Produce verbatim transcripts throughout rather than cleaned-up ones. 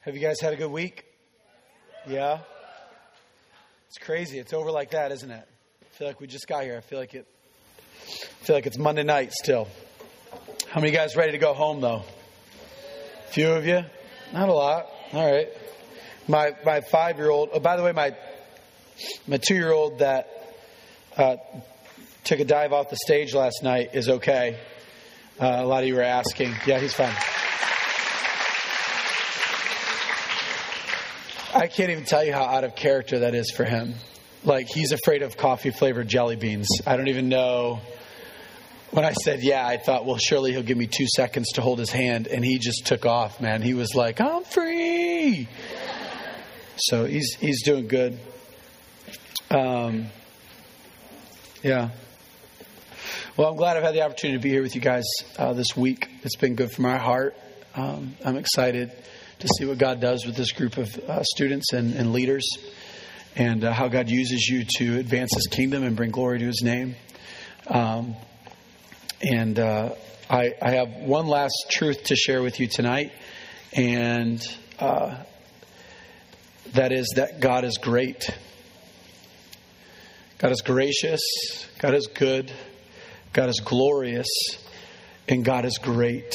Have you guys had a good week? Yeah? It's crazy. It's over like that, isn't it? I feel like we just got here. I feel like it. I feel like it's Monday night still. How many guys ready to go home, though? A few of you? Not a lot. All right. My my five-year-old. Oh, by the way, my my two-year-old that uh, took a dive off the stage last night is okay. Uh, a lot of you were asking. Yeah, he's fine. I can't even tell you how out of character that is for him. Like, he's afraid of coffee-flavored jelly beans. I don't even know. When I said, yeah, I thought, well, surely he'll give me two seconds to hold his hand. And he just took off, man. He was like, I'm free. So he's he's doing good. Um, yeah. Well, I'm glad I've had the opportunity to be here with you guys uh, this week. It's been good for my heart. Um, I'm excited to see what God does with this group of uh, students and, and leaders, and uh, how God uses you to advance His kingdom and bring glory to His name. Um, and uh, I, I have one last truth to share with you tonight, and uh, that is that God is great. God is gracious. God is good. God is glorious. And God is great.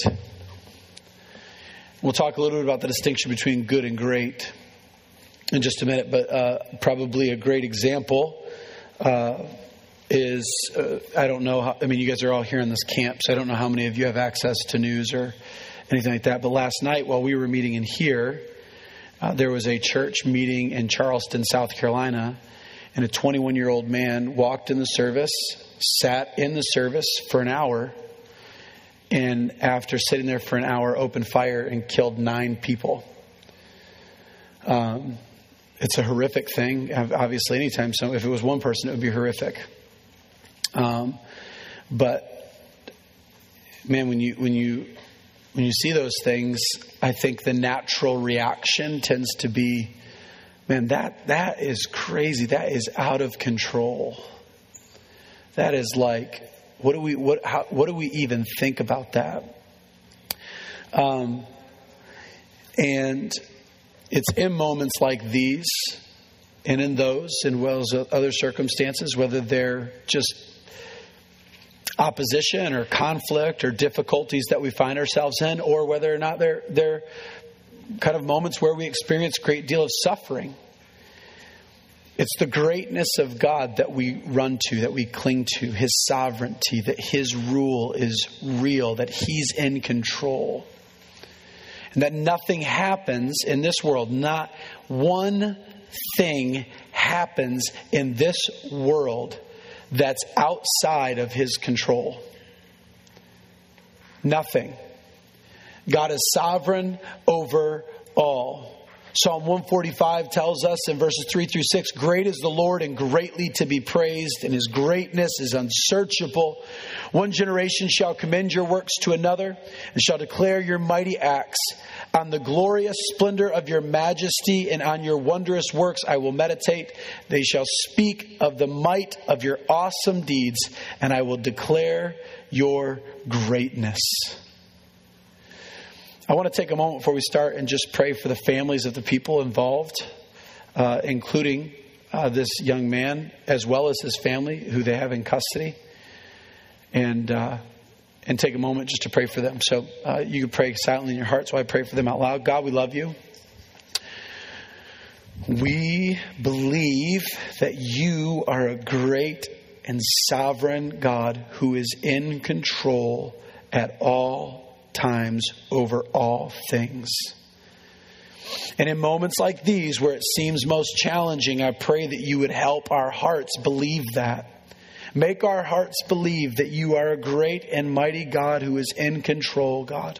We'll talk a little bit about the distinction between good and great in just a minute, but uh, probably a great example uh, is, uh, I don't know, how, I mean, you guys are all here in this camp, so I don't know how many of you have access to news or anything like that, but last night while we were meeting in here, uh, there was a church meeting in Charleston, South Carolina, and a twenty-one-year-old man walked in the service, sat in the service for an hour, and after sitting there for an hour, opened fire and killed nine people. Um, it's a horrific thing. Obviously, anytime so, if it was one person, it would be horrific. Um, but man, when you when you when you see those things, I think the natural reaction tends to be, man, that that is crazy. That is out of control. That is like, What do we what how, what do we even think about that? Um, and it's in moments like these, and in those, and well as other circumstances, whether they're just opposition or conflict or difficulties that we find ourselves in, or whether or not they're they're kind of moments where we experience a great deal of suffering. It's the greatness of God that we run to, that we cling to, His sovereignty, that His rule is real, that He's in control. And that nothing happens in this world, not one thing happens in this world that's outside of His control. Nothing. God is sovereign over all. Psalm one forty-five tells us in verses three through six, great is the Lord and greatly to be praised, and His greatness is unsearchable. One generation shall commend your works to another, and shall declare your mighty acts. On the glorious splendor of your majesty and on your wondrous works I will meditate. They shall speak of the might of your awesome deeds, and I will declare your greatness. I want to take a moment before we start and just pray for the families of the people involved, uh, including uh, this young man, as well as his family who they have in custody, and uh, and take a moment just to pray for them. So uh, you can pray silently in your heart, so I pray for them out loud. God, we love you. We believe that you are a great and sovereign God who is in control at all times over all things. And in moments like these where it seems most challenging, I pray that you would help our hearts believe that. Make our hearts believe that you are a great and mighty God who is in control, God.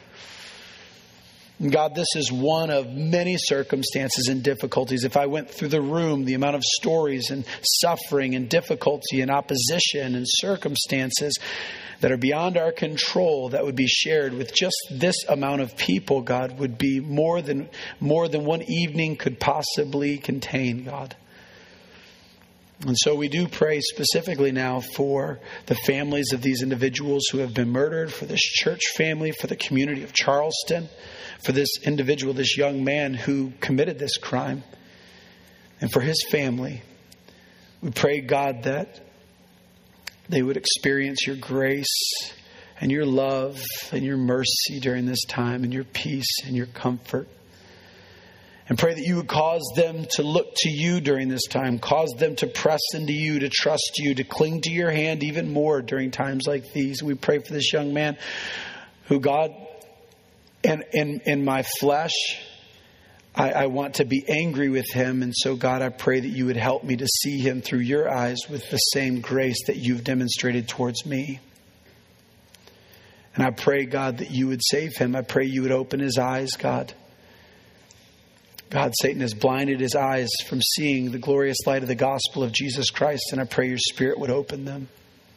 And God, this is one of many circumstances and difficulties. If I went through the room, the amount of stories and suffering and difficulty and opposition and circumstances that are beyond our control that would be shared with just this amount of people, God, would be more than more than one evening could possibly contain, God. And so we do pray specifically now for the families of these individuals who have been murdered, for this church family, for the community of Charleston, for this individual, this young man who committed this crime, and for his family. We pray, God, that they would experience your grace and your love and your mercy during this time, and your peace and your comfort. And pray that you would cause them to look to you during this time. Cause them to press into you, to trust you, to cling to your hand even more during times like these. We pray for this young man who, God, in, in, in my flesh, I, I want to be angry with him. And so, God, I pray that you would help me to see him through your eyes with the same grace that you've demonstrated towards me. And I pray, God, that you would save him. I pray you would open his eyes, God. God, Satan has blinded his eyes from seeing the glorious light of the gospel of Jesus Christ, and I pray your Spirit would open them.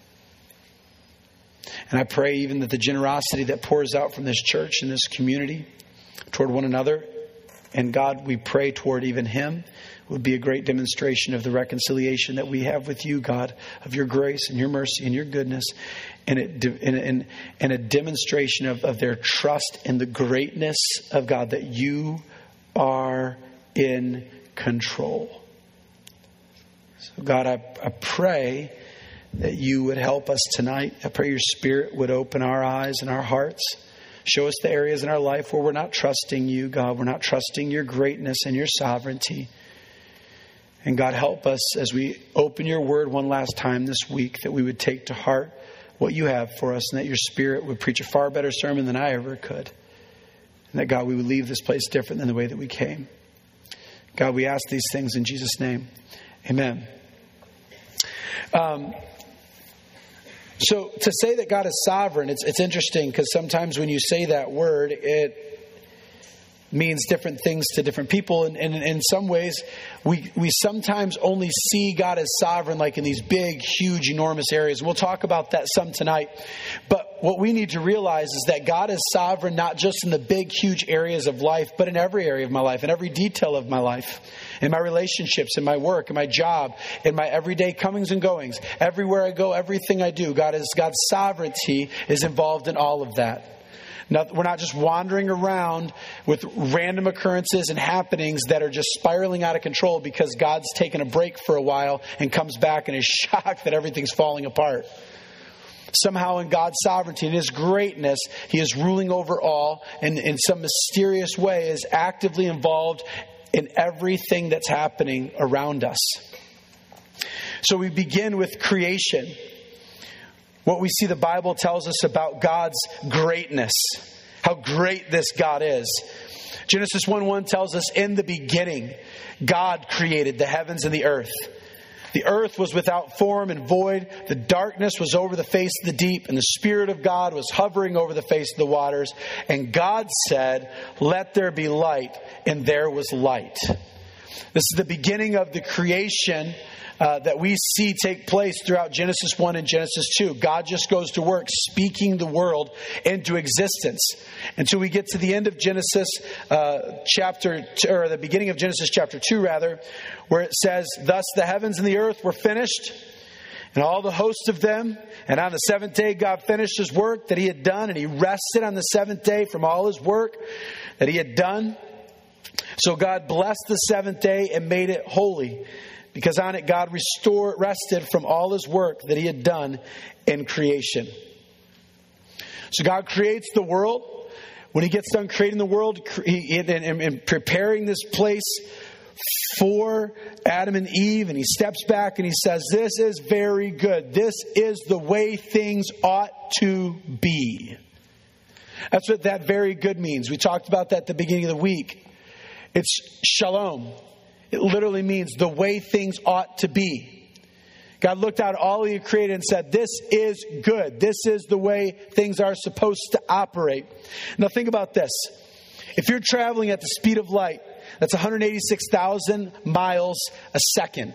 And I pray even that the generosity that pours out from this church and this community toward one another, and God, we pray toward even him, would be a great demonstration of the reconciliation that we have with you, God, of your grace and your mercy and your goodness, and, it, and, and, and a demonstration of, of their trust in the greatness of God, that you are in control. So God, I, I pray that you would help us tonight. I pray your Spirit would open our eyes and our hearts. Show us the areas in our life where we're not trusting you, God. We're not trusting your greatness and your sovereignty. And God, help us as we open your word one last time this week, that we would take to heart what you have for us, and that your Spirit would preach a far better sermon than I ever could. And that, God, we would leave this place different than the way that we came. God, we ask these things in Jesus' name. Amen. Um, so to say that God is sovereign, it's, it's interesting, because sometimes when you say that word, it means different things to different people. And, and in some ways, we, we sometimes only see God as sovereign like in these big, huge, enormous areas. And we'll talk about that some tonight. But what we need to realize is that God is sovereign not just in the big, huge areas of life, but in every area of my life, in every detail of my life, in my relationships, in my work, in my job, in my everyday comings and goings. Everywhere I go, everything I do, God is God's sovereignty is involved in all of that. Not, we're not just wandering around with random occurrences and happenings that are just spiraling out of control because God's taken a break for a while and comes back and is shocked that everything's falling apart. Somehow in God's sovereignty and His greatness, He is ruling over all, and in some mysterious way is actively involved in everything that's happening around us. So we begin with creation. What we see the Bible tells us about God's greatness, how great this God is. Genesis one one tells us, in the beginning, God created the heavens and the earth. The earth was without form and void. The darkness was over the face of the deep, and the Spirit of God was hovering over the face of the waters. And God said, "Let there be light," and there was light. This is the beginning of the creation Uh, that we see take place throughout Genesis one and Genesis two. God just goes to work speaking the world into existence until we get to the end of Genesis uh, chapter two, or the beginning of Genesis chapter two, rather, where it says, "Thus the heavens and the earth were finished, and all the host of them. And on the seventh day God finished His work that He had done, and He rested on the seventh day from all His work that He had done. So God blessed the seventh day and made it holy, because on it God restored, rested from all His work that He had done in creation." So God creates the world. When He gets done creating the world he, and, and, and preparing this place for Adam and Eve, and He steps back and He says, "This is very good. This is the way things ought to be." That's what that very good means. We talked about that at the beginning of the week. It's shalom. It literally means the way things ought to be. God looked out at all He had created and said, "This is good. This is the way things are supposed to operate." Now think about this. If you're traveling at the speed of light, that's one hundred eighty-six thousand miles a second.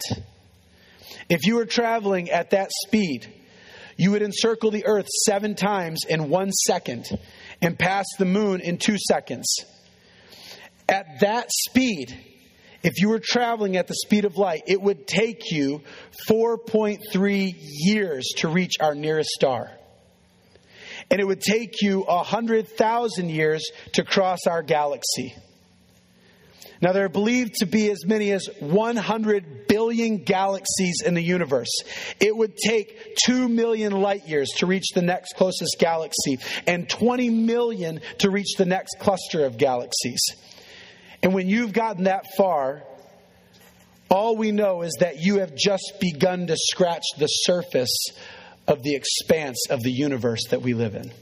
If you were traveling at that speed, you would encircle the earth seven times in one second and pass the moon in two seconds. At that speed, If you were traveling at the speed of light, it would take you four point three years to reach our nearest star. And it would take you one hundred thousand years to cross our galaxy. Now, there are believed to be as many as one hundred billion galaxies in the universe. It would take two million light years to reach the next closest galaxy and twenty million to reach the next cluster of galaxies. And when you've gotten that far, all we know is that you have just begun to scratch the surface of the expanse of the universe that we live in.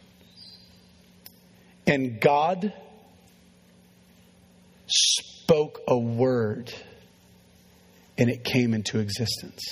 And God spoke a word, and it came into existence.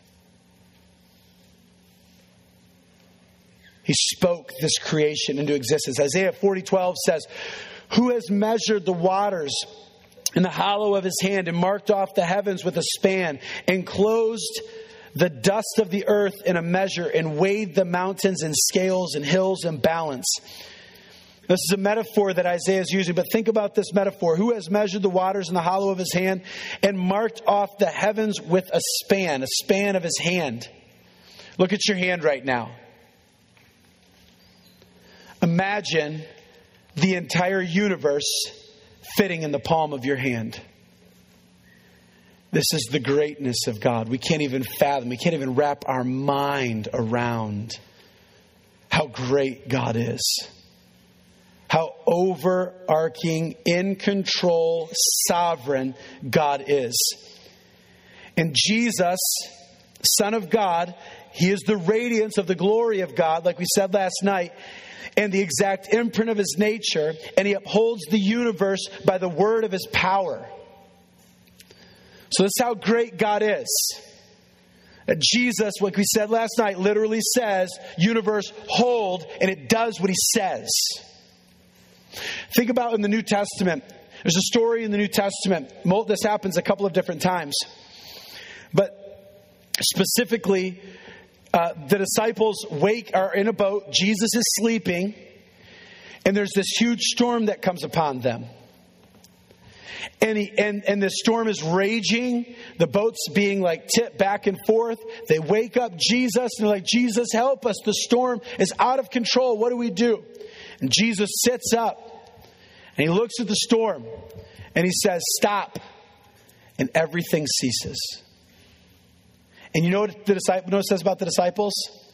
He spoke this creation into existence. Isaiah forty twelve says, "Who has measured the waters in the hollow of his hand and marked off the heavens with a span, and closed the dust of the earth in a measure, and weighed the mountains in scales and hills in balance?" This is a metaphor that Isaiah is using, but think about this metaphor. Who has measured the waters in the hollow of his hand and marked off the heavens with a span, a span of his hand? Look at your hand right now. Imagine the entire universe fitting in the palm of your hand. This is the greatness of God. We can't even fathom, we can't even wrap our mind around how great God is. How overarching, in control, sovereign God is. And Jesus, Son of God, He is the radiance of the glory of God, like we said last night, and the exact imprint of His nature, and He upholds the universe by the word of His power. So this is how great God is. Jesus, like we said last night, literally says, universe, hold, and it does what He says. Think about in the New Testament. There's a story in the New Testament. This happens a couple of different times. But specifically, uh, the disciples wake are in a boat. Jesus is sleeping. And there's this huge storm that comes upon them. And, he, and and the storm is raging. The boat's being like tipped back and forth. They wake up Jesus and they're like, Jesus, help us. The storm is out of control. What do we do? And Jesus sits up and He looks at the storm and He says, stop. And everything ceases. And you know what the disciple, you know what it says about the disciples?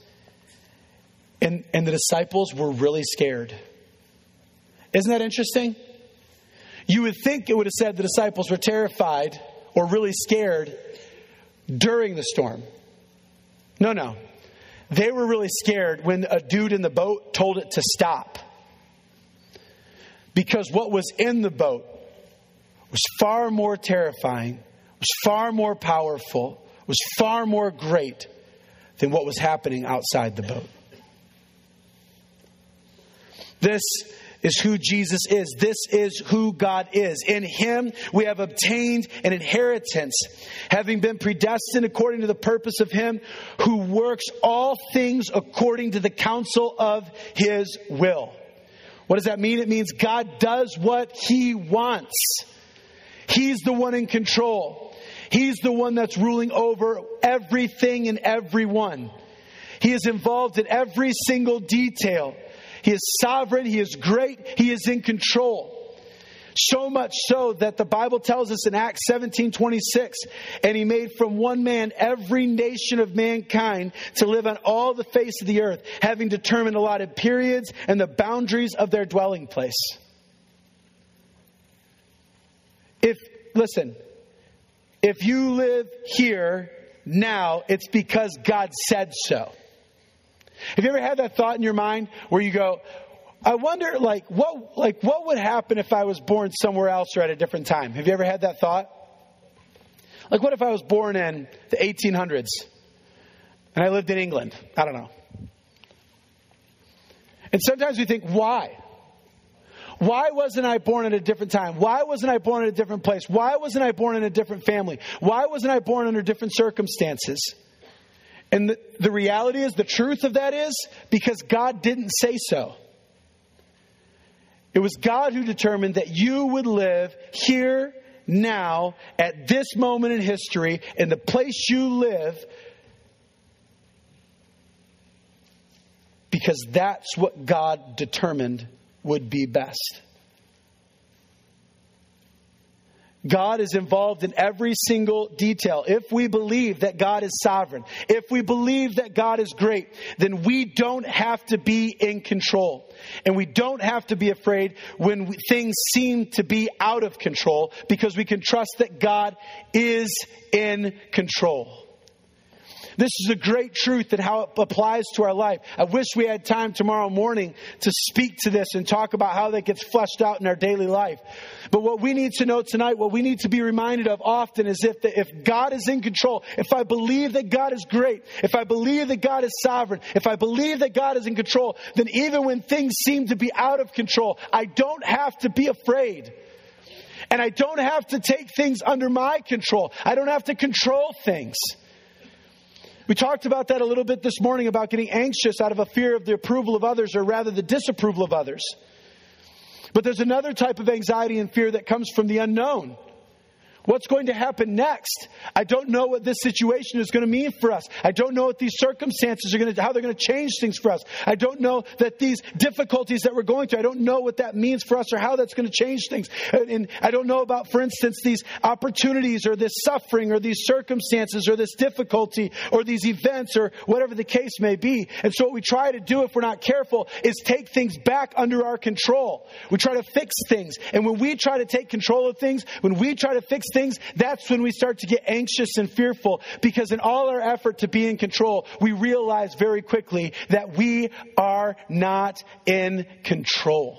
And, and the disciples were really scared. Isn't that interesting? You would think it would have said the disciples were terrified or really scared during the storm. No, no. They were really scared when a dude in the boat told it to stop. Because what was in the boat was far more terrifying, was far more powerful, was far more great than what was happening outside the boat. This is who Jesus is. This is who God is. In Him we have obtained an inheritance, having been predestined according to the purpose of Him who works all things according to the counsel of His will. What does that mean? It means God does what He wants. He's the one in control. He's the one that's ruling over everything and everyone. He is involved in every single detail. He is sovereign. He is great. He is in control. So much so that the Bible tells us in Acts seventeen twenty-six, and He made from one man every nation of mankind to live on all the face of the earth, having determined allotted periods and the boundaries of their dwelling place. If, listen, if you live here now, it's because God said so. Have you ever had that thought in your mind where you go, I wonder, like, what, like, what would happen if I was born somewhere else or at a different time? Have you ever had that thought? Like, what if I was born in the eighteen hundreds and I lived in England? I don't know. And sometimes we think, why? Why wasn't I born at a different time? Why wasn't I born in a different place? Why wasn't I born in a different family? Why wasn't I born under different circumstances? And the, the reality is, the truth of that is, because God didn't say so. It was God who determined that you would live here, now, at this moment in history, in the place you live, because that's what God determined would be best. God is involved in every single detail. If we believe that God is sovereign, if we believe that God is great, then we don't have to be in control. And we don't have to be afraid when we, things seem to be out of control, because we can trust that God is in control. This is a great truth and how it applies to our life. I wish we had time tomorrow morning to speak to this and talk about how that gets fleshed out in our daily life. But what we need to know tonight, what we need to be reminded of often, is if the, if God is in control, if I believe that God is great, if I believe that God is sovereign, if I believe that God is in control, then even when things seem to be out of control, I don't have to be afraid. And I don't have to take things under my control. I don't have to control things. We talked about that a little bit this morning, about getting anxious out of a fear of the approval of others, or rather the disapproval of others. But there's another type of anxiety and fear that comes from the unknown. What's going to happen next? I don't know what this situation is going to mean for us. I don't know what these circumstances are going to, how they're going to change things for us. I don't know that these difficulties that we're going through, I don't know what that means for us or how that's going to change things. And I don't know about, for instance, these opportunities or this suffering or these circumstances or this difficulty or these events or whatever the case may be. And so what we try to do, if we're not careful, is take things back under our control. We try to fix things. And when we try to take control of things, when we try to fix things, that's when we start to get anxious and fearful, because in all our effort to be in control, we realize very quickly that we are not in control.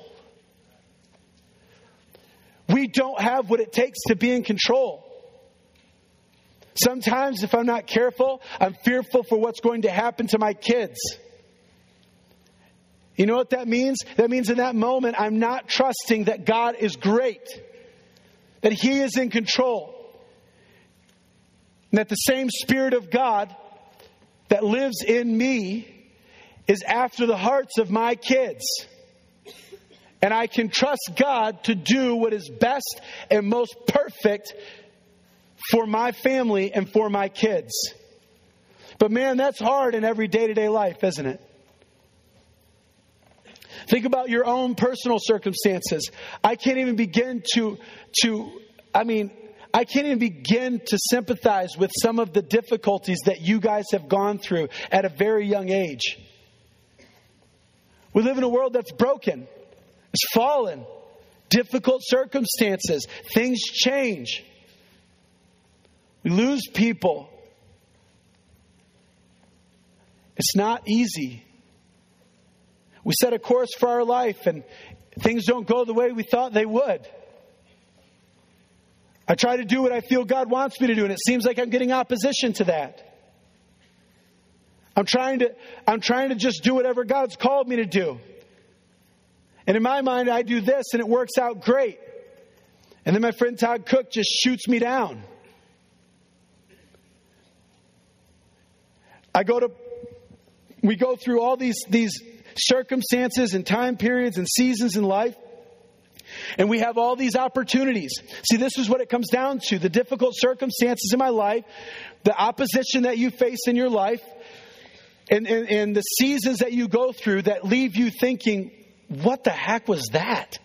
We don't have what it takes to be in control. Sometimes, if I'm not careful, I'm fearful for what's going to happen to my kids. You know what that means? That means in that moment, I'm not trusting that God is great, that He is in control, and that the same Spirit of God that lives in me is after the hearts of my kids. And I can trust God to do what is best and most perfect for my family and for my kids. But man, that's hard in every day-to-day life, isn't it? Think about your own personal circumstances. I can't even begin to, to, I mean, I can't even begin to sympathize with some of the difficulties that you guys have gone through at a very young age. We live in a world that's broken. It's fallen. Difficult circumstances. Things change. We lose people. It's not easy. We set a course for our life and things don't go the way we thought they would. I try to do what I feel God wants me to do, and it seems like I'm getting opposition to that. I'm trying to, I'm trying to just do whatever God's called me to do. And in my mind, I do this and it works out great. And then my friend Todd Cook just shoots me down. I go to, we go through all these, these circumstances and time periods and seasons in life. And we have all these opportunities. See, this is what it comes down to. The difficult circumstances in my life, the opposition that you face in your life, and, and, and the seasons that you go through that leave you thinking, what the heck was that?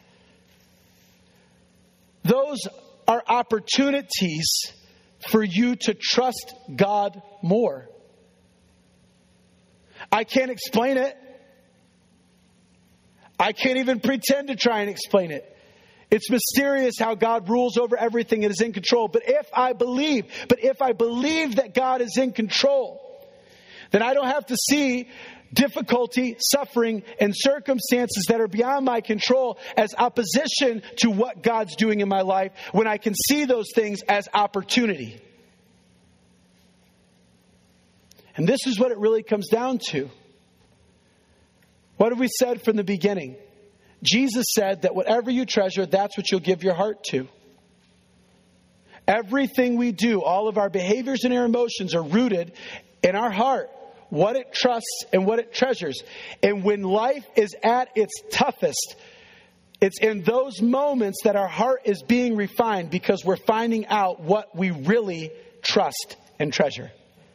Those are opportunities for you to trust God more. I can't explain it. I can't even pretend to try and explain it. It's mysterious how God rules over everything and is in control. But if I believe, but if I believe that God is in control, then I don't have to see difficulty, suffering, and circumstances that are beyond my control as opposition to what God's doing in my life, when I can see those things as opportunity. And this is what it really comes down to. What have we said from the beginning? Jesus said that whatever you treasure, that's what you'll give your heart to. Everything we do, all of our behaviors and our emotions are rooted in our heart, what it trusts and what it treasures. And when life is at its toughest, It's in those moments that our heart is being refined because we're finding out what we really trust and treasure.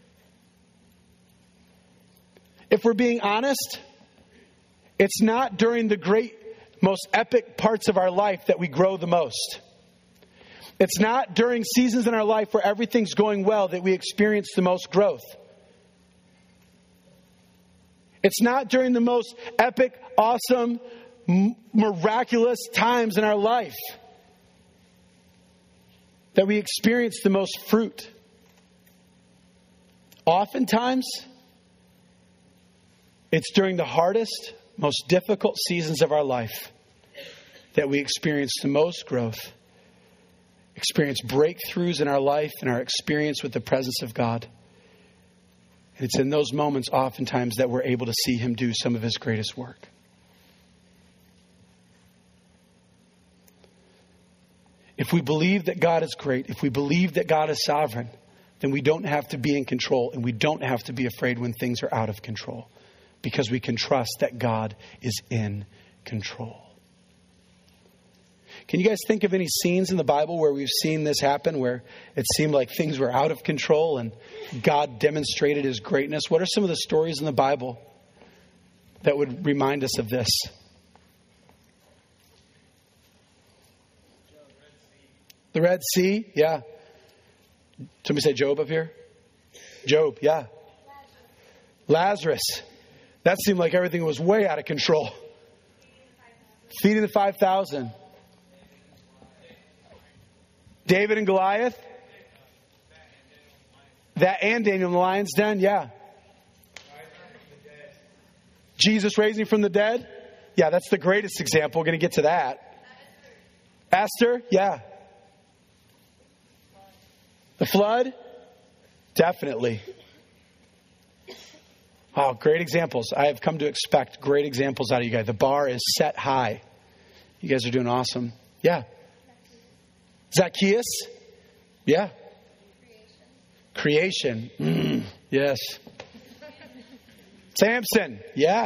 If we're being honest, it's not during the great, most epic parts of our life that we grow the most. It's not during seasons in our life where everything's going well that we experience the most growth. It's not during the most epic, awesome, m- miraculous times in our life that we experience the most fruit. Oftentimes, it's during the hardest, most difficult seasons of our life that we experience the most growth, experience breakthroughs in our life and our experience with the presence of God. And it's in those moments oftentimes that we're able to see Him do some of His greatest work. If we believe that God is great, if we believe that God is sovereign, then we don't have to be in control and we don't have to be afraid when things are out of control, because we can trust that God is in control. Can you guys think of any scenes in the Bible where we've seen this happen, where it seemed like things were out of control and God demonstrated His greatness? What are some of the stories in the Bible that would remind us of this? The Red Sea, yeah. Somebody say Job up here? Job, yeah. Lazarus. That seemed like everything was way out of control. Feeding the five thousand. David and Goliath. That and Daniel in the lion's den, yeah. Jesus raising from the dead. Yeah, that's the greatest example. We're going to get to that. Esther, yeah. The flood, definitely. Oh, great examples. I have come to expect great examples out of you guys. The bar is set high. You guys are doing awesome. Yeah. Zacchaeus? Yeah. Creation. Mm, yes. Samson? Yes.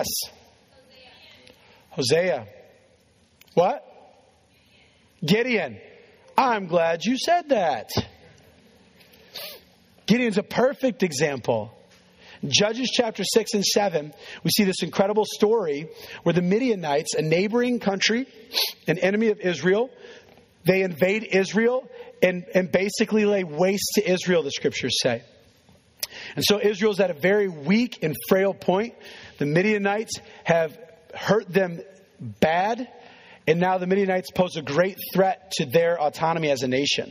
Hosea. What? Gideon. I'm glad you said that. Gideon's a perfect example. Judges chapter six and seven, we see this incredible story where the Midianites, a neighboring country, an enemy of Israel, they invade Israel and, and basically lay waste to Israel, the scriptures say. And so Israel's at a very weak and frail point. The Midianites have hurt them bad, and now the Midianites pose a great threat to their autonomy as a nation.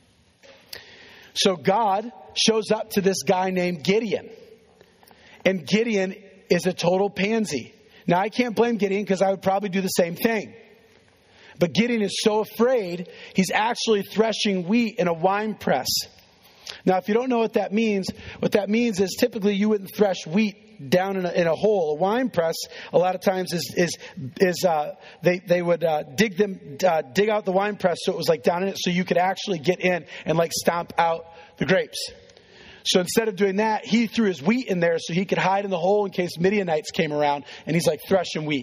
So God shows up to this guy named Gideon. And Gideon is a total pansy. Now, I can't blame Gideon because I would probably do the same thing. But Gideon is so afraid, he's actually threshing wheat in a wine press. Now, if you don't know what that means, what that means is typically you wouldn't thresh wheat down in a, in a hole. A wine press, a lot of times, is is is uh, they they would uh, dig them uh, dig out the wine press so it was like down in it, so you could actually get in and like stomp out the grapes. So instead of doing that, he threw his wheat in there so he could hide in the hole in case Midianites came around, and he's like threshing wheat.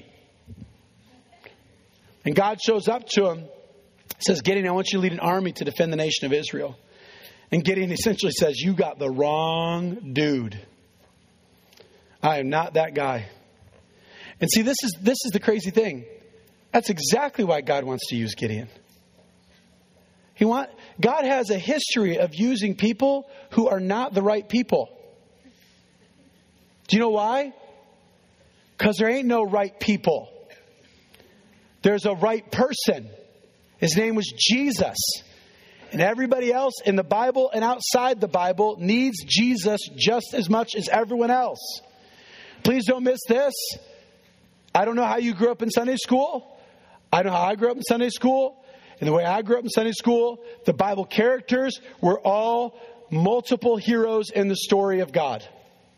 And God shows up to him, says, Gideon, I want you to lead an army to defend the nation of Israel. And Gideon essentially says, you got the wrong dude. I am not that guy. And see, this is this is the crazy thing. That's exactly why God wants to use Gideon. He want God has a history of using people who are not the right people. Do you know why? Because there ain't no right people. There's a right person. His name was Jesus. And everybody else in the Bible and outside the Bible needs Jesus just as much as everyone else. Please don't miss this. I don't know how you grew up in Sunday school. I know how I grew up in Sunday school. And the way I grew up in Sunday school, the Bible characters were all multiple heroes in the story of God.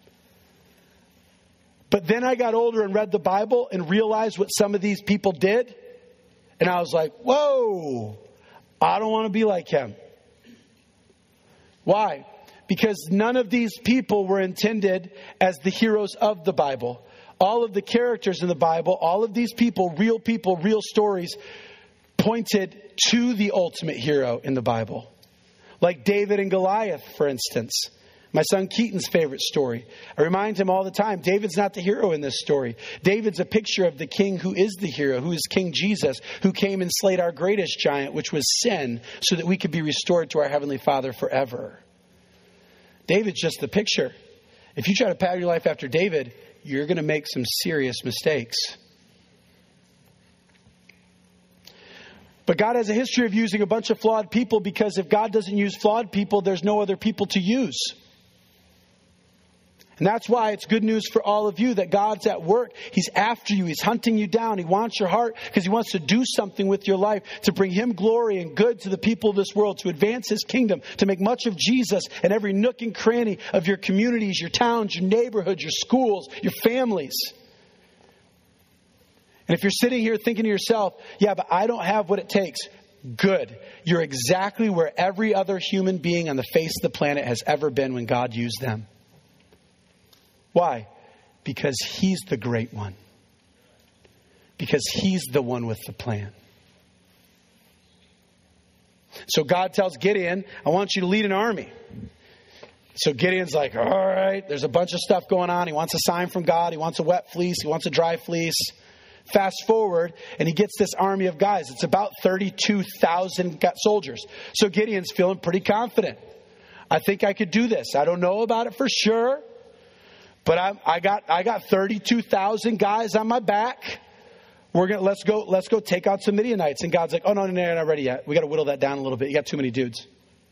But then I got older and read the Bible and realized what some of these people did. And I was like, whoa, I don't want to be like him. Why? Because none of these people were intended as the heroes of the Bible. All of the characters in the Bible, all of these people, real people, real stories, pointed to the ultimate hero in the Bible. Like David and Goliath, for instance. My son Keaton's favorite story. I remind him all the time, David's not the hero in this story. David's a picture of the king who is the hero, who is King Jesus, who came and slayed our greatest giant, which was sin, so that we could be restored to our Heavenly Father forever. David's just the picture. If you try to pattern your life after David, you're going to make some serious mistakes. But God has a history of using a bunch of flawed people, because if God doesn't use flawed people, there's no other people to use. And that's why it's good news for all of you that God's at work. He's after you. He's hunting you down. He wants your heart because He wants to do something with your life to bring Him glory and good to the people of this world, to advance His kingdom, to make much of Jesus in every nook and cranny of your communities, your towns, your neighborhoods, your schools, your families. And if you're sitting here thinking to yourself, yeah, but I don't have what it takes. Good. You're exactly where every other human being on the face of the planet has ever been when God used them. Why? Because He's the great one. Because He's the one with the plan. So God tells Gideon, I want you to lead an army. So Gideon's like, all right, there's a bunch of stuff going on. He wants a sign from God. He wants a wet fleece. He wants a dry fleece. Fast forward, and he gets this army of guys. It's about thirty-two thousand soldiers. So Gideon's feeling pretty confident. I think I could do this. I don't know about it for sure. But I, I got I got thirty-two thousand guys on my back. We're gonna let's go let's go take out some Midianites. And God's like, oh no no no, you're not ready yet. We got to whittle that down a little bit. You got too many dudes.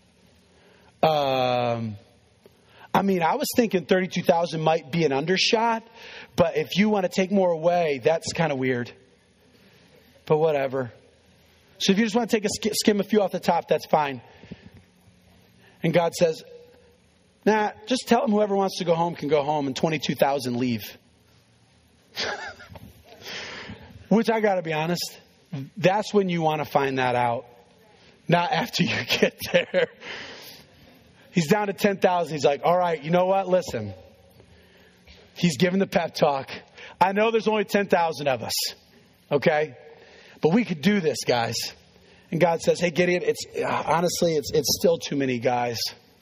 Um, I mean, I was thinking thirty-two thousand might be an undershot, but if you want to take more away, that's kind of weird. But whatever. So if you just want to take a sk- skim a few off the top, that's fine. And God says, nah, just tell them whoever wants to go home can go home, and twenty-two thousand leave. Which I got to be honest, that's when you want to find that out. Not after you get there. He's down to ten thousand. He's like, all right, you know what? Listen. He's giving the pep talk. I know there's only ten thousand of us. Okay? But we could do this, guys. And God says, hey, Gideon, it's honestly, it's it's still too many guys.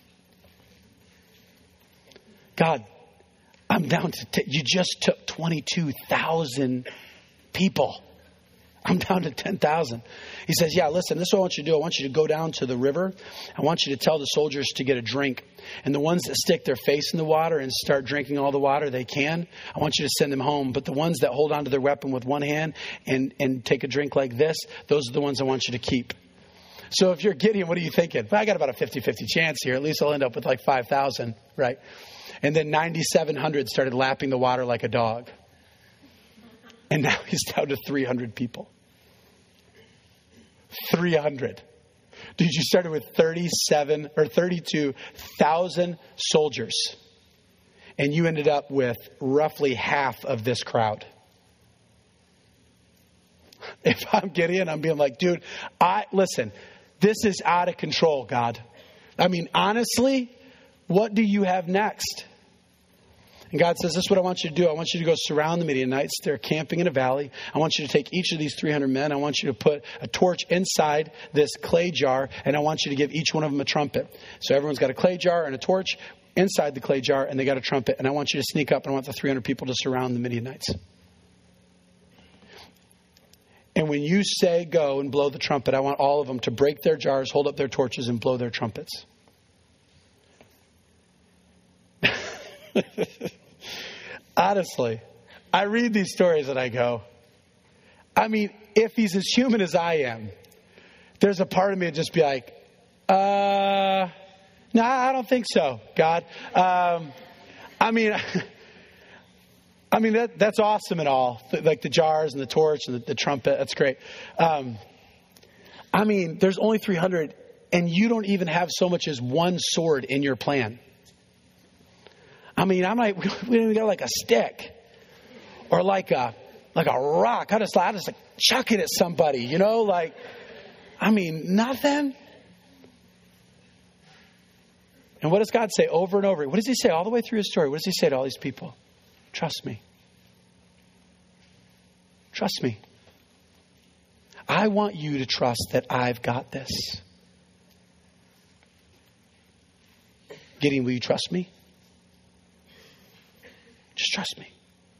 God, I'm down to, t- you just took twenty-two thousand people. I'm down to ten thousand. He says, yeah, listen, this is what I want you to do. I want you to go down to the river. I want you to tell the soldiers to get a drink. And the ones that stick their face in the water and start drinking all the water they can, I want you to send them home. But the ones that hold onto their weapon with one hand and, and take a drink like this, those are the ones I want you to keep. So if you're Gideon, what are you thinking? Well, I got about a fifty-fifty chance here. At least I'll end up with like five thousand, right? And then ninety-seven hundred started lapping the water like a dog. And now he's down to three hundred people. three hundred. Dude, you started with thirty-seven or thirty-two thousand soldiers. And you ended up with roughly half of this crowd. If I'm Gideon, I'm being like, dude, I listen, this is out of control, God. I mean, honestly, what do you have next? And God says, this is what I want you to do. I want you to go surround the Midianites. They're camping in a valley. I want you to take each of these three hundred men. I want you to put a torch inside this clay jar. And I want you to give each one of them a trumpet. So everyone's got a clay jar and a torch inside the clay jar. And they got a trumpet. And I want you to sneak up. And I want the three hundred people to surround the Midianites. And when you say go and blow the trumpet, I want all of them to break their jars, hold up their torches, and blow their trumpets. Honestly, I read these stories and I go, I mean, if he's as human as I am, there's a part of me that just be like, uh, no, I don't think so, God. Um, I mean, I mean, that that's awesome and all. Like the jars and the torch and the, the trumpet. That's great. Um, I mean, there's only three hundred and you don't even have so much as one sword in your plan. I mean, I'm like, we don't even got like a stick or like a, like a rock. I just, I just like chuck it at somebody, you know, like, I mean, nothing. And what does God say over and over? What does he say all the way through his story? What does he say to all these people? Trust me. Trust me. I want you to trust that I've got this. Gideon, will you trust me? Just trust me.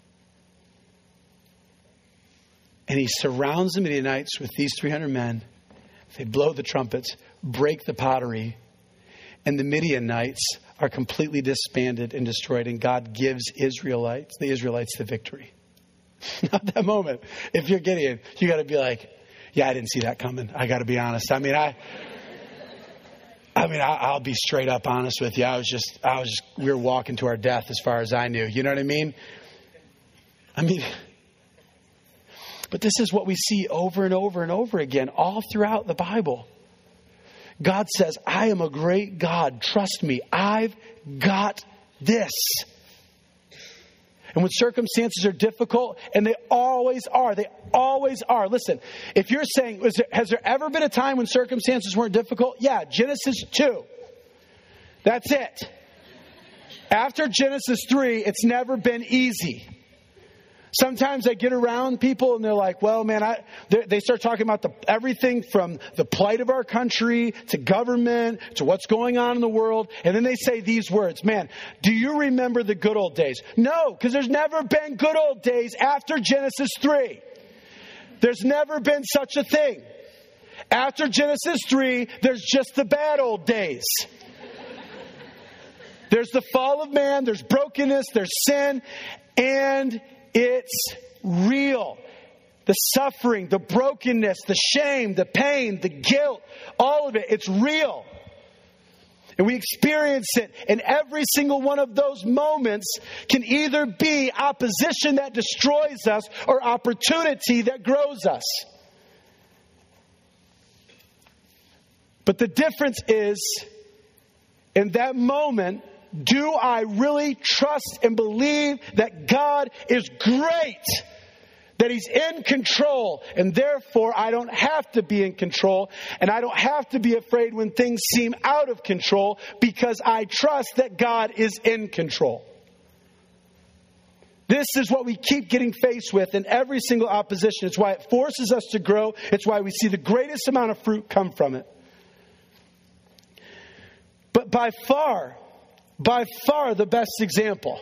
And he surrounds the Midianites with these three hundred men. They blow the trumpets, break the pottery, and the Midianites are completely disbanded and destroyed. And God gives Israelites, the Israelites the victory. Now, at that moment, if you're Gideon, you got to be like, yeah, I didn't see that coming. I got to be honest. I mean, I, I mean, I, I'll be straight up honest with you. I was just, I was just, we were walking to our death as far as I knew. You know what I mean? I mean, but this is what we see over and over and over again, all throughout the Bible. God says, I am a great God. Trust me. I've got this. And when circumstances are difficult, and they always are, they always are. Listen, if you're saying, was there, has there ever been a time when circumstances weren't difficult? Yeah, Genesis two. That's it. After Genesis three, it's never been easy. Sometimes I get around people and they're like, well, man, I, they start talking about the, everything from the plight of our country to government to what's going on in the world. And then they say these words, man, do you remember the good old days? No, because there's never been good old days after Genesis three. There's never been such a thing. After Genesis three, there's just the bad old days. There's the fall of man, there's brokenness, there's sin, and it's real. The suffering, the brokenness, the shame, the pain, the guilt, all of it, it's real. And we experience it. And every single one of those moments can either be opposition that destroys us or opportunity that grows us. But the difference is, in that moment, do I really trust and believe that God is great? That He's in control, and therefore I don't have to be in control, and I don't have to be afraid when things seem out of control, because I trust that God is in control. This is what we keep getting faced with in every single opposition. It's why it forces us to grow. It's why we see the greatest amount of fruit come from it. But by far, by far the best example,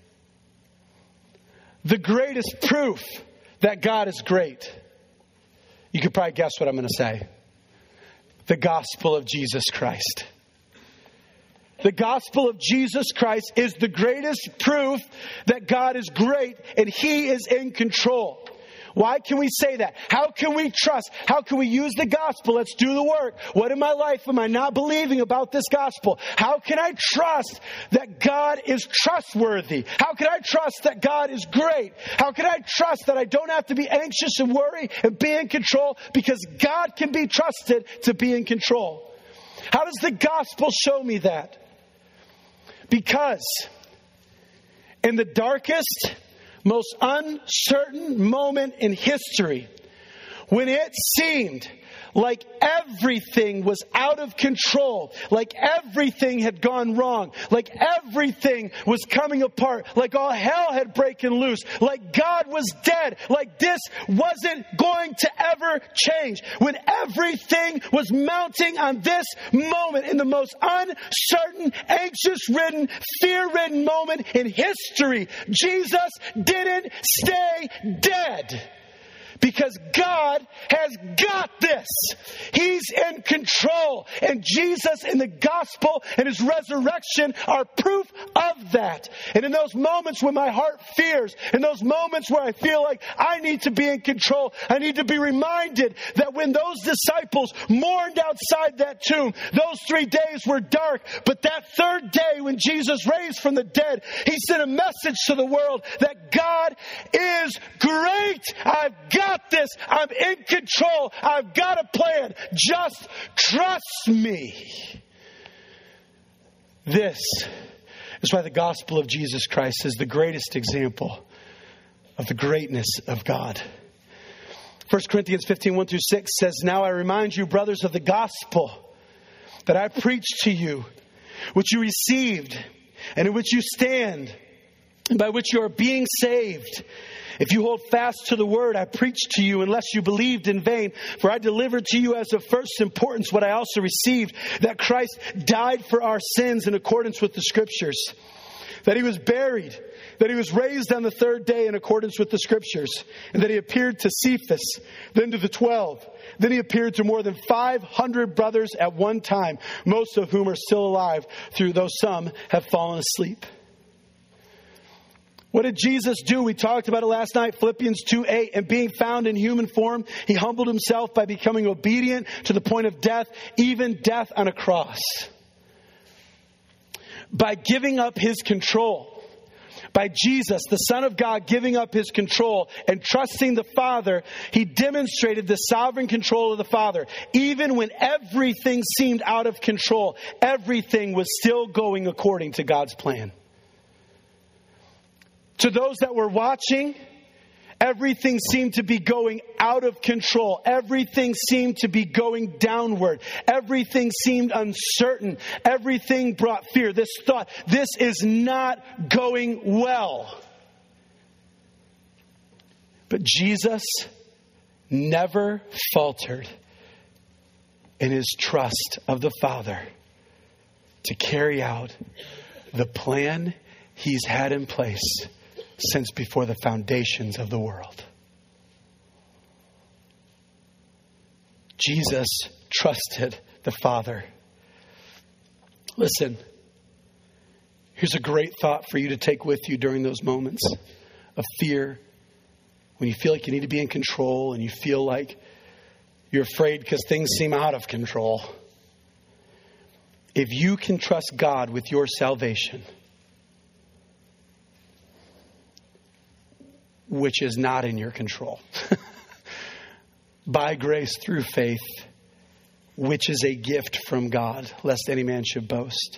the greatest proof that God is great, you could probably guess what I'm going to say. The gospel of Jesus Christ. The gospel of Jesus Christ is the greatest proof that God is great and He is in control. Why can we say that? How can we trust? How can we use the gospel? Let's do the work. What in my life am I not believing about this gospel? How can I trust that God is trustworthy? How can I trust that God is great? How can I trust that I don't have to be anxious and worry and be in control, because God can be trusted to be in control? How does the gospel show me that? Because in the darkest, most uncertain moment in history, when it seemed like everything was out of control, like everything had gone wrong, like everything was coming apart, like all hell had broken loose, like God was dead, like this wasn't going to ever change. When everything was mounting on this moment, in the most uncertain, anxious-ridden, fear-ridden moment in history, Jesus didn't stay dead. Because God has got this. He's in control. And Jesus and the gospel and His resurrection are proof of that. And in those moments when my heart fears, in those moments where I feel like I need to be in control, I need to be reminded that when those disciples mourned outside that tomb, those three days were dark. But that third day when Jesus raised from the dead, He sent a message to the world that God is great. I've got this. I'm in control. I've got a plan. Just trust me. This is why the gospel of Jesus Christ is the greatest example of the greatness of God. First Corinthians fifteen, one through six says, "Now I remind you, brothers, of the gospel that I preached to you, which you received, and in which you stand, and by which you are being saved, If you hold fast to the word I preached to you, unless you believed in vain, for I delivered to you as of first importance what I also received, that Christ died for our sins in accordance with the Scriptures, that he was buried, that he was raised on the third day in accordance with the Scriptures, and that he appeared to Cephas, then to the twelve. Then he appeared to more than five hundred brothers at one time, most of whom are still alive, though some have fallen asleep. What did Jesus do? We talked about it last night, Philippians two eight. And being found in human form, he humbled himself by becoming obedient to the point of death, even death on a cross. By giving up his control. By Jesus, the Son of God, giving up his control and trusting the Father, he demonstrated the sovereign control of the Father. Even when everything seemed out of control, everything was still going according to God's plan. To those that were watching, everything seemed to be going out of control. Everything seemed to be going downward. Everything seemed uncertain. Everything brought fear. This thought, this is not going well. But Jesus never faltered in his trust of the Father to carry out the plan he's had in place since before the foundations of the world. Jesus trusted the Father. Listen, here's a great thought for you to take with you during those moments of fear, when you feel like you need to be in control and you feel like you're afraid because things seem out of control. If you can trust God with your salvation, which is not in your control, by grace through faith, which is a gift from God, lest any man should boast.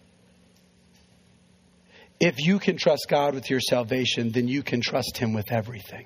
If you can trust God with your salvation, then you can trust him with everything.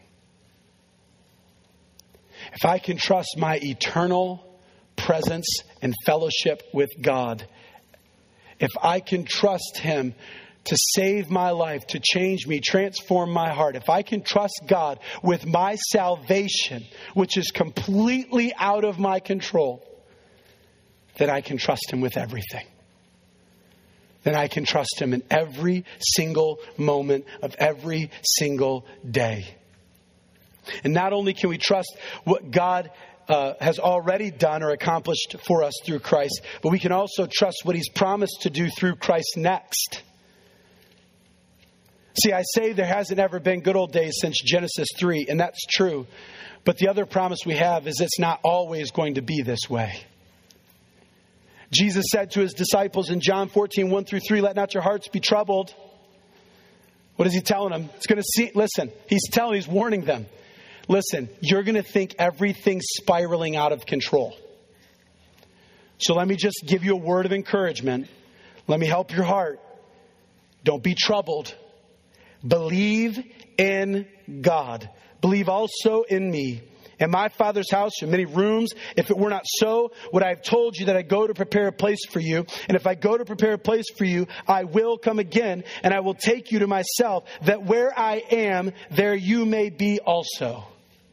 If I can trust my eternal presence and fellowship with God, if I can trust him to save my life, to change me, transform my heart, if I can trust God with my salvation, which is completely out of my control, then I can trust him with everything. Then I can trust him in every single moment of every single day. And not only can we trust what God uh, has already done or accomplished for us through Christ, but we can also trust what he's promised to do through Christ next. See, I say there hasn't ever been good old days since Genesis three, and that's true. But the other promise we have is it's not always going to be this way. Jesus said to his disciples in John fourteen, one through three, let not your hearts be troubled. What is he telling them? It's going to see, listen, he's telling, he's warning them. Listen, you're going to think everything's spiraling out of control. So let me just give you a word of encouragement. Let me help your heart. Don't be troubled. Believe in God. Believe also in me. In my Father's house are many rooms. If it were not so, would I have told you that I go to prepare a place for you? And if I go to prepare a place for you, I will come again, and I will take you to myself, that where I am, there you may be also.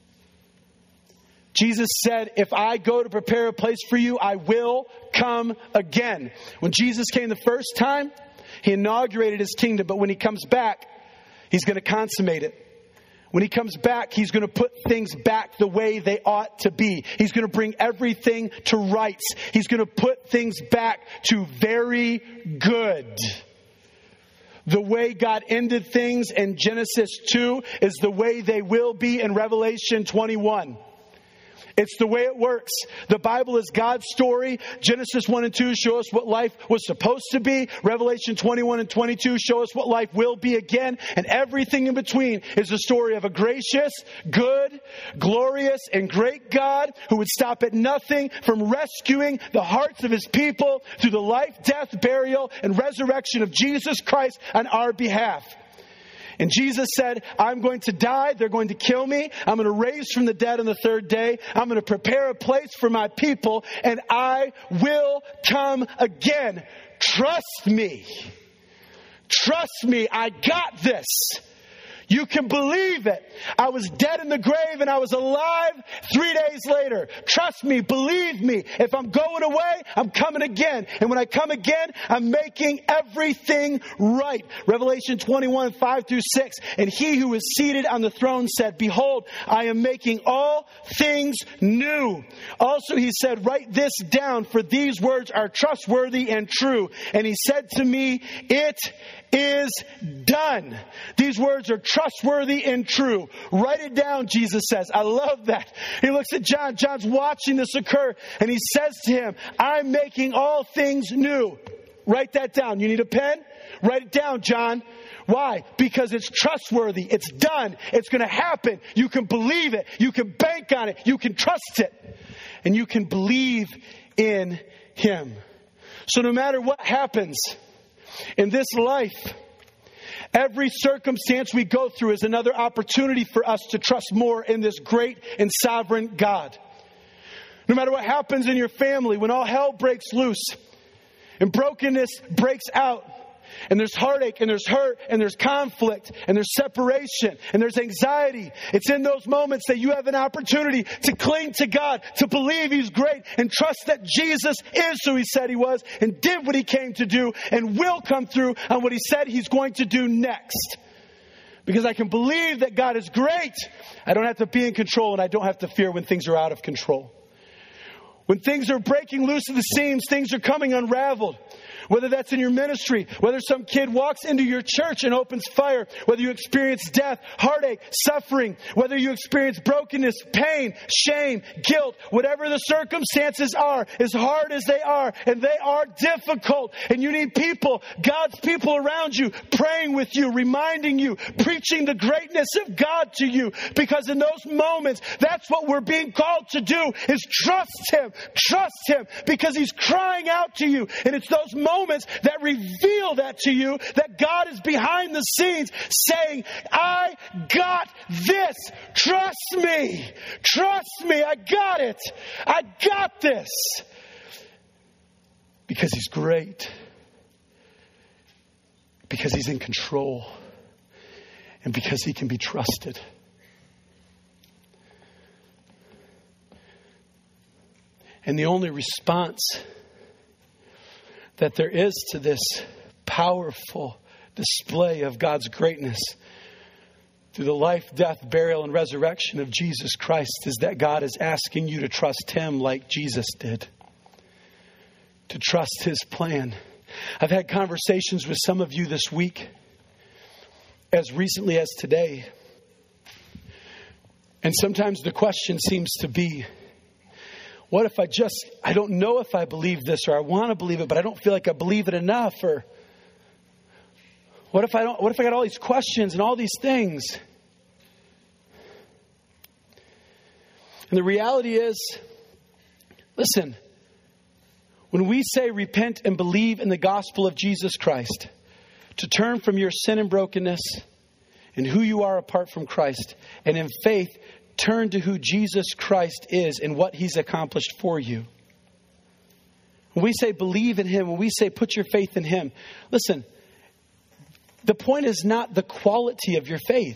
Jesus said, if I go to prepare a place for you, I will come again. When Jesus came the first time, he inaugurated his kingdom, but when he comes back, he's going to consummate it. When he comes back, he's going to put things back the way they ought to be. He's going to bring everything to rights. He's going to put things back to very good. The way God ended things in Genesis two is the way they will be in Revelation twenty-one. It's the way it works. The Bible is God's story. Genesis one and two show us what life was supposed to be. Revelation twenty-one and twenty-two show us what life will be again. And everything in between is the story of a gracious, good, glorious, and great God who would stop at nothing from rescuing the hearts of his people through the life, death, burial, and resurrection of Jesus Christ on our behalf. And Jesus said, I'm going to die. They're going to kill me. I'm going to raise from the dead on the third day. I'm going to prepare a place for my people, and I will come again. Trust me. Trust me. I got this. You can believe it. I was dead in the grave and I was alive three days later. Trust me, believe me. If I'm going away, I'm coming again. And when I come again, I'm making everything right. Revelation twenty-one, five through six. And he who is seated on the throne said, behold, I am making all things new. Also he said, write this down, for these words are trustworthy and true. And he said to me, it is done. These words are trustworthy and true. Write it down, Jesus says. I love that. He looks at John. John's watching this occur, and he says to him, I'm making all things new. Write that down. You need a pen? Write it down, John. Why? Because it's trustworthy. It's done. It's going to happen. You can believe it. You can bank on it. You can trust it. And you can believe in him. So no matter what happens in this life, every circumstance we go through is another opportunity for us to trust more in this great and sovereign God. No matter what happens in your family, when all hell breaks loose and brokenness breaks out, and there's heartache, and there's hurt, and there's conflict, and there's separation, and there's anxiety. It's in those moments that you have an opportunity to cling to God, to believe he's great, and trust that Jesus is who he said he was, and did what he came to do, and will come through on what he said he's going to do next. Because I can believe that God is great. I don't have to be in control, and I don't have to fear when things are out of control. When things are breaking loose at the seams, things are coming unraveled. Whether that's in your ministry, whether some kid walks into your church and opens fire, whether you experience death, heartache, suffering, whether you experience brokenness, pain, shame, guilt, whatever the circumstances are, as hard as they are, and they are difficult, and you need people, God's people around you, praying with you, reminding you, preaching the greatness of God to you, because in those moments, that's what we're being called to do, is trust him, trust him, because he's crying out to you, and it's those moments Moments that reveal that to you, that God is behind the scenes saying, I got this. Trust me. Trust me. I got it. I got this. Because he's great. Because he's in control. And because he can be trusted. And the only response that there is to this powerful display of God's greatness through the life, death, burial, and resurrection of Jesus Christ is that God is asking you to trust him like Jesus did. To trust his plan. I've had conversations with some of you this week, as recently as today. And sometimes the question seems to be, what if I just, I don't know if I believe this, or I want to believe it, but I don't feel like I believe it enough? Or what if I don't, what if I got all these questions and all these things? And the reality is, listen, when we say repent and believe in the gospel of Jesus Christ, to turn from your sin and brokenness and who you are apart from Christ, and in faith, turn to who Jesus Christ is and what he's accomplished for you. When we say believe in him, when we say put your faith in him, listen, the point is not the quality of your faith.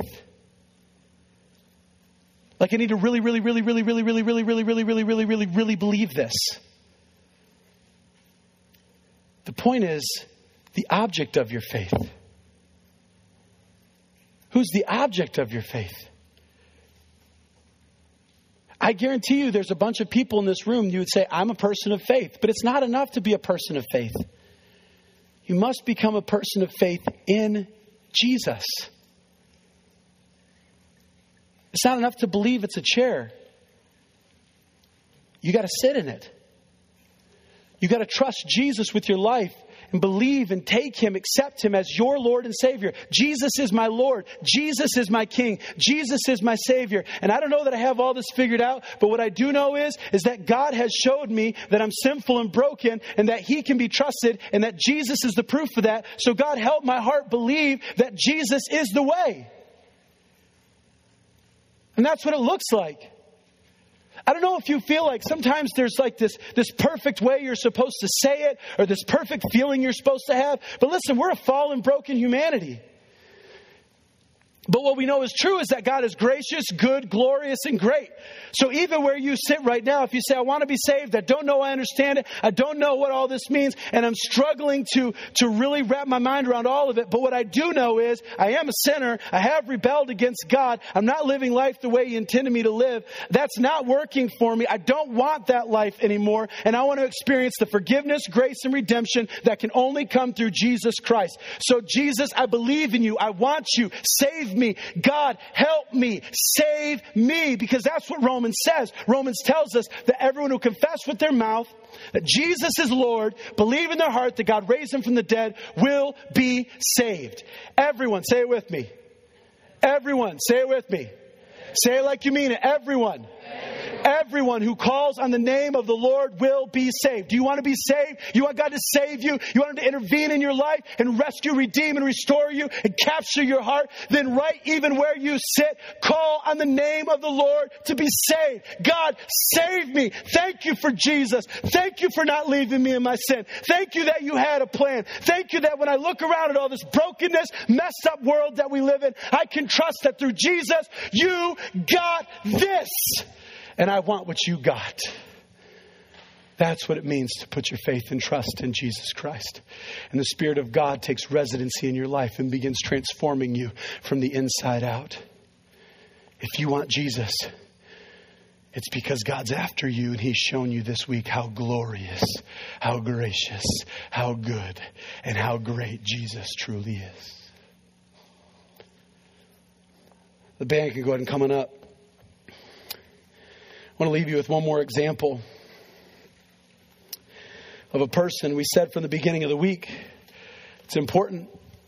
Like I need to really, really, really, really, really, really, really, really, really, really, really, really, really believe this. The point is the object of your faith. Who's the object of your faith? I guarantee you there's a bunch of people in this room, you would say, I'm a person of faith. But it's not enough to be a person of faith. You must become a person of faith in Jesus. It's not enough to believe it's a chair. You got to sit in it. You got to trust Jesus with your life. And believe and take him, accept him as your Lord and Savior. Jesus is my Lord. Jesus is my King. Jesus is my Savior. And I don't know that I have all this figured out, but what I do know is, is that God has showed me that I'm sinful and broken and that he can be trusted and that Jesus is the proof of that. So God, help my heart believe that Jesus is the way. And that's what it looks like. I don't know if you feel like sometimes there's like this, this perfect way you're supposed to say it or this perfect feeling you're supposed to have. But listen, we're a fallen, broken humanity. But what we know is true is that God is gracious, good, glorious, and great. So even where you sit right now, if you say, I want to be saved, I don't know I understand it, I don't know what all this means, and I'm struggling to, to really wrap my mind around all of it. But what I do know is I am a sinner. I have rebelled against God. I'm not living life the way He intended me to live. That's not working for me. I don't want that life anymore. And I want to experience the forgiveness, grace, and redemption that can only come through Jesus Christ. So Jesus, I believe in you. I want you. Save me. God, help me. Save me. Because that's what Romans says. Romans tells us that everyone who confess with their mouth that Jesus is Lord, believe in their heart that God raised Him from the dead, will be saved. Everyone, say it with me. Everyone, say it with me. Say it like you mean it. Everyone. Everyone who calls on the name of the Lord will be saved. Do you want to be saved? You want God to save you? You want Him to intervene in your life and rescue, redeem, and restore you and capture your heart? Then right even where you sit, call on the name of the Lord to be saved. God, save me. Thank you for Jesus. Thank you for not leaving me in my sin. Thank you that you had a plan. Thank you that when I look around at all this brokenness, messed up world that we live in, I can trust that through Jesus, you got this. And I want what you got. That's what it means to put your faith and trust in Jesus Christ. And the Spirit of God takes residency in your life and begins transforming you from the inside out. If you want Jesus, it's because God's after you, and He's shown you this week how glorious, how gracious, how good, and how great Jesus truly is. The band can go ahead and come on up. I want to leave you with one more example of a person. We said from the beginning of the week, it's important.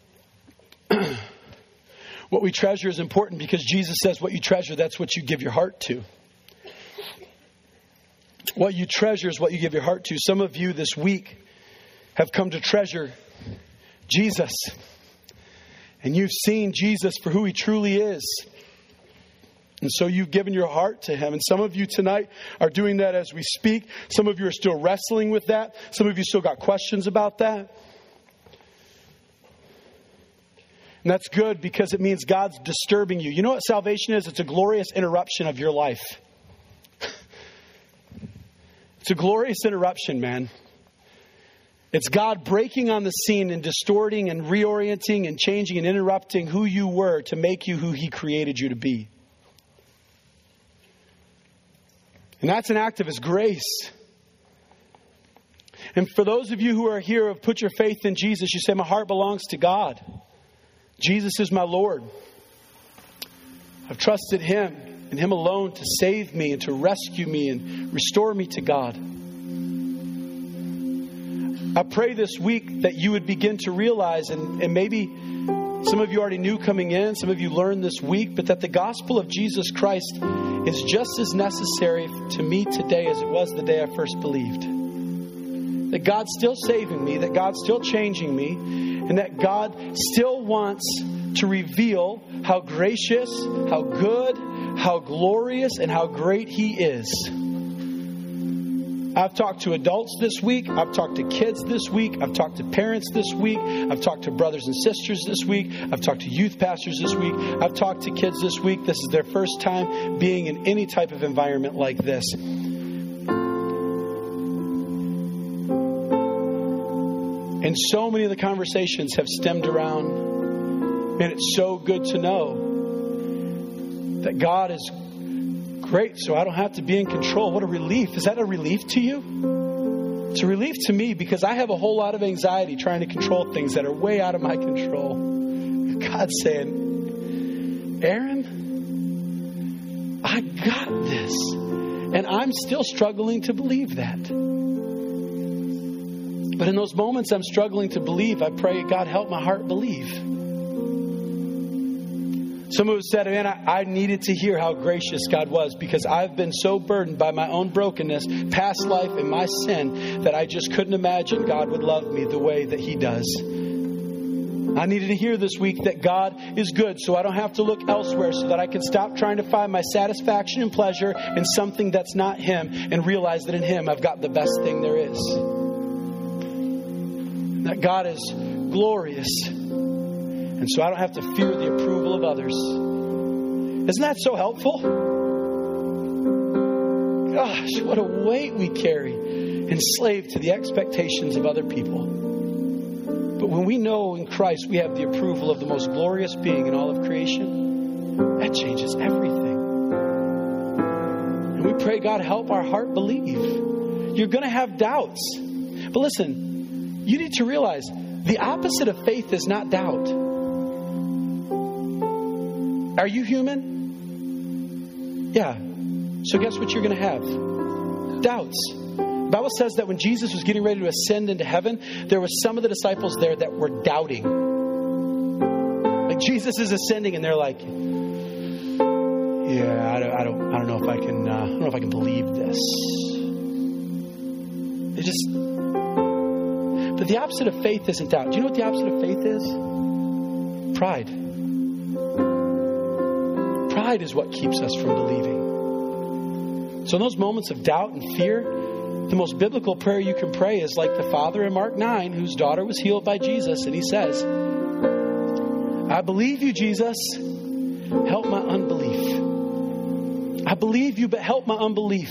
What we treasure is important because Jesus says what you treasure, that's what you give your heart to. What you treasure is what you give your heart to. Some of you this week have come to treasure Jesus. And you've seen Jesus for who He truly is. And so you've given your heart to Him. And some of you tonight are doing that as we speak. Some of you are still wrestling with that. Some of you still got questions about that. And that's good because it means God's disturbing you. You know what salvation is? It's a glorious interruption of your life. It's a glorious interruption, man. It's God breaking on the scene and distorting and reorienting and changing and interrupting who you were to make you who He created you to be. And that's an act of His grace. And for those of you who are here who have put your faith in Jesus, you say, my heart belongs to God. Jesus is my Lord. I've trusted Him and Him alone to save me and to rescue me and restore me to God. I pray this week that you would begin to realize, and, and maybe some of you already knew coming in, some of you learned this week, but that the gospel of Jesus Christ is just as necessary to me today as it was the day I first believed. That God's still saving me, that God's still changing me, and that God still wants to reveal how gracious, how good, how glorious, and how great He is. I've talked to adults this week. I've talked to kids this week. I've talked to parents this week. I've talked to brothers and sisters this week. I've talked to youth pastors this week. I've talked to kids this week. This is their first time being in any type of environment like this. And so many of the conversations have stemmed around, man, it's so good to know that God is great, so I don't have to be in control. What a relief. Is that a relief to you? It's a relief to me because I have a whole lot of anxiety trying to control things that are way out of my control. God's saying, Aaron, I got this. And I'm still struggling to believe that. But in those moments I'm struggling to believe, I pray, God, help my heart believe. Some of us said, man, I, I needed to hear how gracious God was because I've been so burdened by my own brokenness, past life, and my sin that I just couldn't imagine God would love me the way that He does. I needed to hear this week that God is good, so I don't have to look elsewhere, so that I can stop trying to find my satisfaction and pleasure in something that's not Him and realize that in Him I've got the best thing there is. That God is glorious. And so I don't have to fear the approval of others. Isn't that so helpful? Gosh, what a weight we carry, enslaved to the expectations of other people. But when we know in Christ we have the approval of the most glorious being in all of creation, that changes everything. And we pray, God, help our heart believe. You're going to have doubts. But listen, you need to realize the opposite of faith is not doubt. Are you human? Yeah. So guess what you're going to have? Doubts. The Bible says that when Jesus was getting ready to ascend into heaven, there was some of the disciples there that were doubting. Like Jesus is ascending, and they're like, "Yeah, I don't, I don't, I don't know if I can, uh, I don't know if I can believe this." They just. But the opposite of faith isn't doubt. Do you know what the opposite of faith is? Pride. Pride is what keeps us from believing. So in those moments of doubt and fear, the most biblical prayer you can pray is like the father in Mark nine, whose daughter was healed by Jesus. And he says, I believe you, Jesus. Help my unbelief. I believe you, but help my unbelief.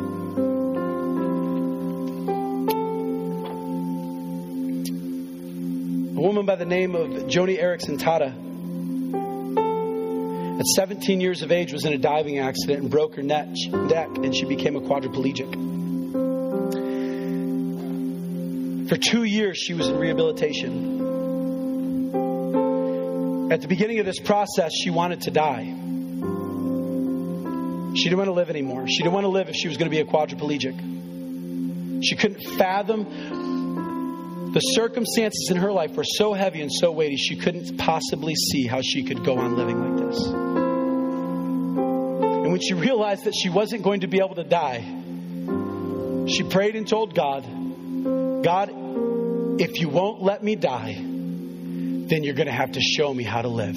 A woman by the name of Joni Eareckson Tada, at seventeen years of age, was in a diving accident and broke her neck, and she became a quadriplegic. For two years, she was in rehabilitation. At the beginning of this process, she wanted to die. She didn't want to live anymore. She didn't want to live if she was going to be a quadriplegic. She couldn't fathom. The circumstances in her life were so heavy and so weighty, she couldn't possibly see how she could go on living like this. And when she realized that she wasn't going to be able to die, she prayed and told God, God, if you won't let me die, then you're going to have to show me how to live.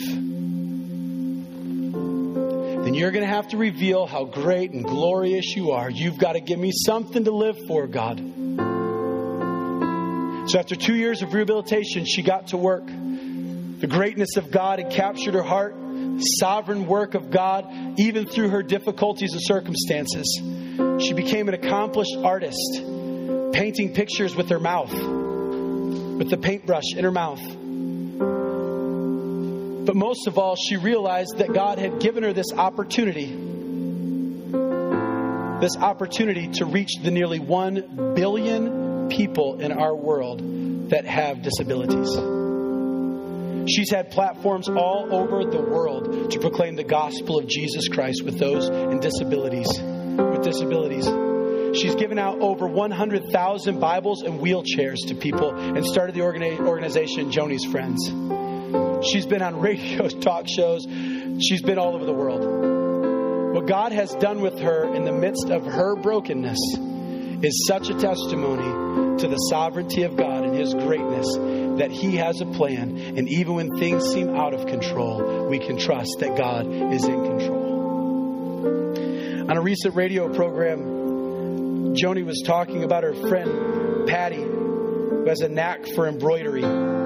Then you're going to have to reveal how great and glorious you are. You've got to give me something to live for, God. So after two years of rehabilitation, she got to work. The greatness of God had captured her heart. Sovereign work of God, even through her difficulties and circumstances. She became an accomplished artist, painting pictures with her mouth, with the paintbrush in her mouth. But most of all, she realized that God had given her this opportunity, this opportunity to reach the nearly one billion people in our world that have disabilities. She's had platforms all over the world to proclaim the gospel of Jesus Christ with those in disabilities, with disabilities. She's given out over one hundred thousand Bibles and wheelchairs to people and started the organization Joni's Friends. She's been on radio talk shows. She's been all over the world. What God has done with her in the midst of her brokenness is such a testimony to the sovereignty of God and His greatness that He has a plan. And even when things seem out of control, we can trust that God is in control. On a recent radio program, Joni was talking about her friend, Patty, who has a knack for embroidery.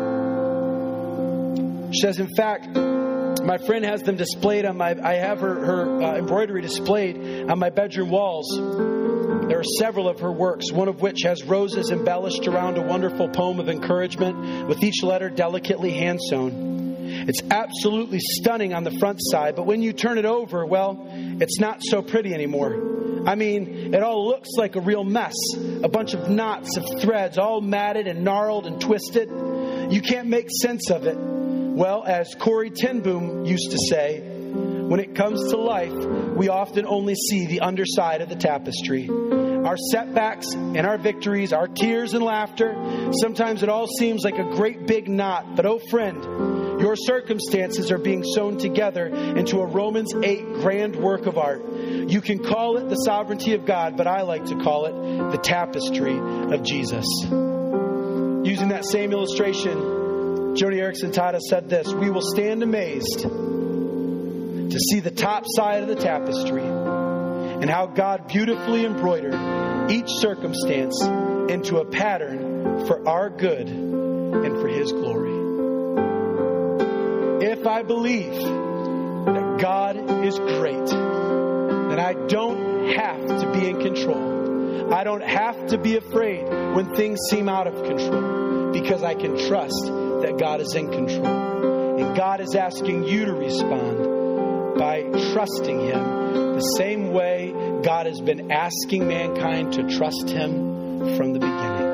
She says, in fact, my friend has them displayed on my, I have her, her uh, embroidery displayed on my bedroom walls. There are several of her works, one of which has roses embellished around a wonderful poem of encouragement with each letter delicately hand-sewn. It's absolutely stunning on the front side, but when you turn it over, well, it's not so pretty anymore. I mean, it all looks like a real mess. A bunch of knots of threads, all matted and gnarled and twisted. You can't make sense of it. Well, as Corrie ten Boom used to say, when it comes to life, we often only see the underside of the tapestry. Our setbacks and our victories, our tears and laughter, sometimes it all seems like a great big knot. But oh friend, your circumstances are being sewn together into a Romans eight grand work of art. You can call it the sovereignty of God, but I like to call it the tapestry of Jesus. Using that same illustration, Joni Eareckson Tada said this: we will stand amazed to see the top side of the tapestry and how God beautifully embroidered each circumstance into a pattern for our good and for His glory. if I believe that God is great, then I don't have to be in control. I don't have to be afraid when things seem out of control, because I can trust that God is in control. And God is asking you to respond by trusting Him the same way God has been asking mankind to trust Him from the beginning.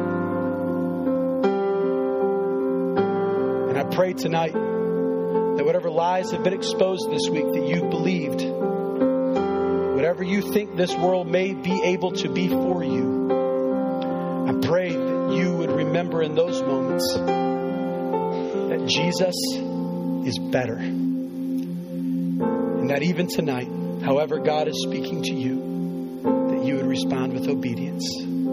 And I pray tonight that whatever lies have been exposed this week that you've believed, whatever you think this world may be able to be for you, I pray that you would remember in those moments that Jesus is better. And that even tonight, however God is speaking to you, that you would respond with obedience.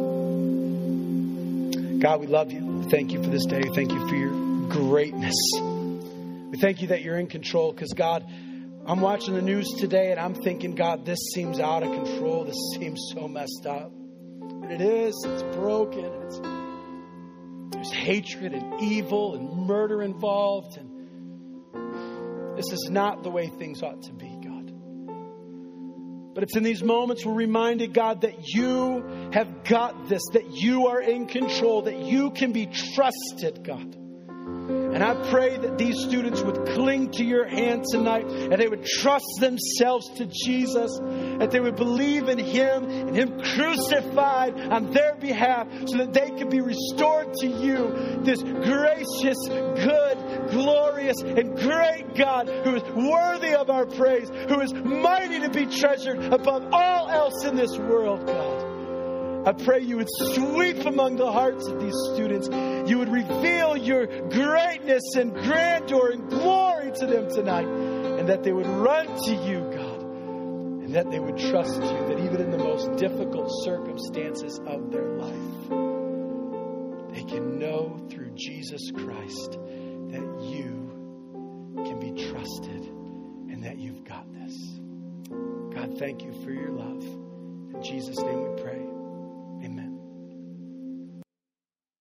God, we love you. We thank you for this day. We thank you for your greatness. We thank you that you're in control, because God, I'm watching the news today and I'm thinking, God, this seems out of control. This seems so messed up. And it is. It's broken. It's, there's hatred and evil and murder involved. And this is not the way things ought to be, God. But it's in these moments we're reminded, God, that you have got this, that you are in control, that you can be trusted, God. And I pray that these students would cling to your hand tonight, and they would trust themselves to Jesus, that they would believe in Him and Him crucified on their behalf, so that they could be restored to you, this gracious, good, glorious, and great God who is worthy of our praise, who is mighty to be treasured above all else in this world, God. I pray you would sweep among the hearts of these students. You would reveal your greatness and grandeur and glory to them tonight. And that they would run to you, God. And that they would trust you. That even in the most difficult circumstances of their life, they can know through Jesus Christ that you can be trusted and that you've got this. God, thank you for your love. In Jesus' name we pray.